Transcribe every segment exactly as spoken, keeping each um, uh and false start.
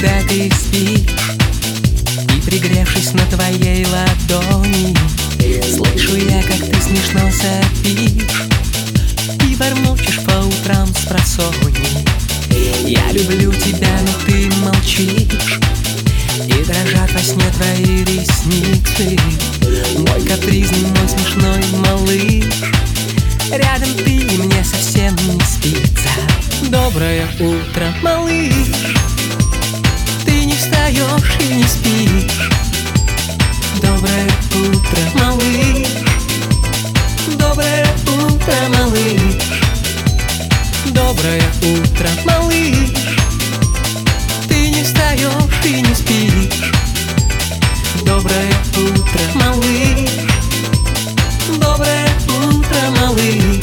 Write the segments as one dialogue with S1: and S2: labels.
S1: когда ты спишь, и, пригревшись на твоей ладони, слышу я, как ты смешно сопишь и бормочешь по утрам спросонья. Я люблю тебя, но ты молчишь, и дрожат во сне твои ресницы. Мой капризный, мой смешной малыш, рядом ты, и мне совсем не спится. Доброе утро, малыш, ты не встаешь и не спишь. Доброе утро, малыш, доброе утро, малыш. Доброе утро, малыш, ты не встаешь и не спишь. Доброе утро, малыш, доброе утро, малыш.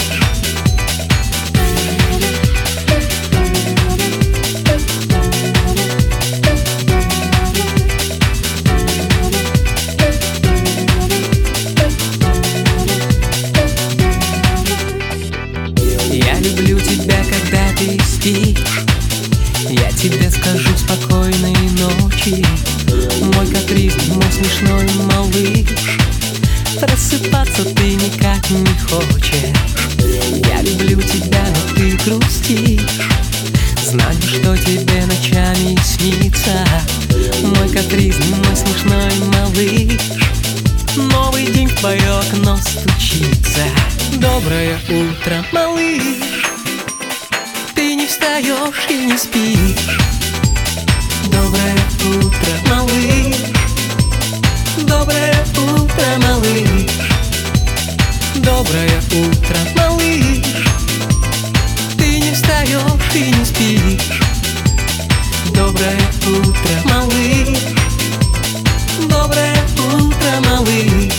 S1: Я люблю тебя, когда ты спишь, я тебе скажу спокойной ночи. Мой капризный, мой смешной малыш, просыпаться ты никак не хочешь. Я люблю тебя, но ты грустишь, знаю, что тебе ночами снится. Мой капризный, мой смешной малыш, новый день в твое окно стучится. Доброе утро, малыш, ты не встаешь и не спишь. Доброе утро, малыш, доброе утро, малыш. Доброе утро, малыш, ты не встаешь и не спишь. Доброе утро, малыш, доброе утро, малыш.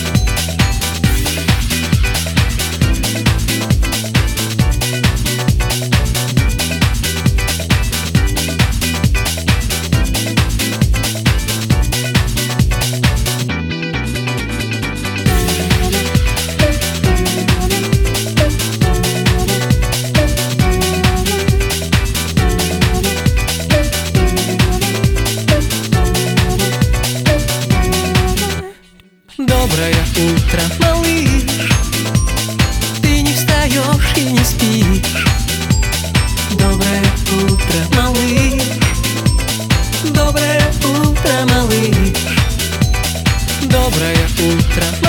S1: Доброе утро, малыш, ты не встаешь и не спишь. Доброе утро, малыш, доброе утро, малыш. Доброе утро, малыш.